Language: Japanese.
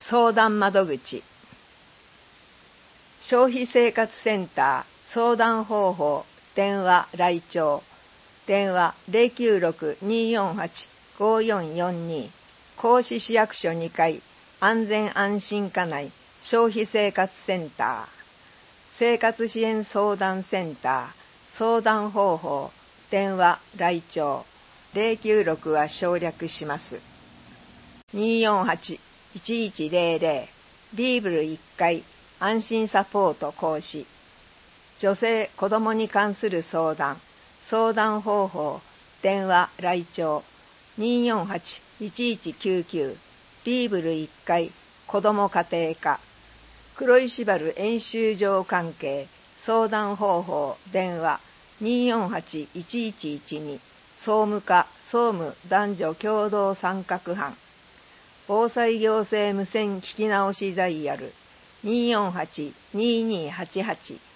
相談窓口。消費生活センター相談方法電話来庁電話 096-248-5442 甲子市役所2階安全安心課内消費生活センター生活支援相談センター相談方法電話来庁096は省略します。248-1100 ビーブル1階安心サポート講師女性子どもに関する相談相談方法電話来庁 248-1199 ビーブル1階子ども家庭科黒石原演習場関係相談方法電話 248-1112 総務課総務男女共同参画班防災行政無線聞き直しダイヤル 248-2288